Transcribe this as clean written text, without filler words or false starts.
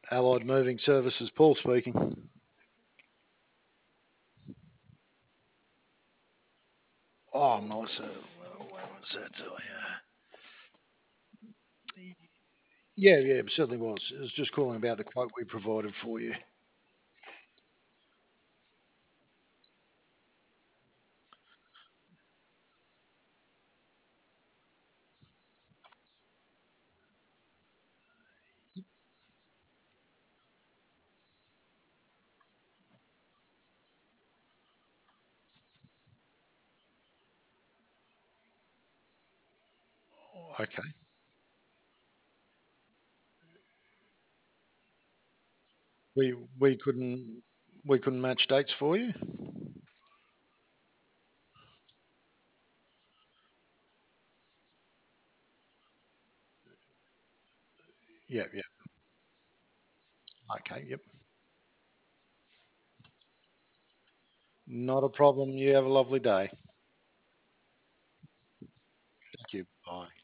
Allied Moving Services, Paul speaking. Oh, Melissa, when was that? Oh, yeah, yeah, it certainly was. It was just calling about the quote we provided for you. Okay. We we couldn't we couldn't match dates for you. Yeah, yeah. Okay, yep. Not a problem. You have a lovely day. Thank you. Bye.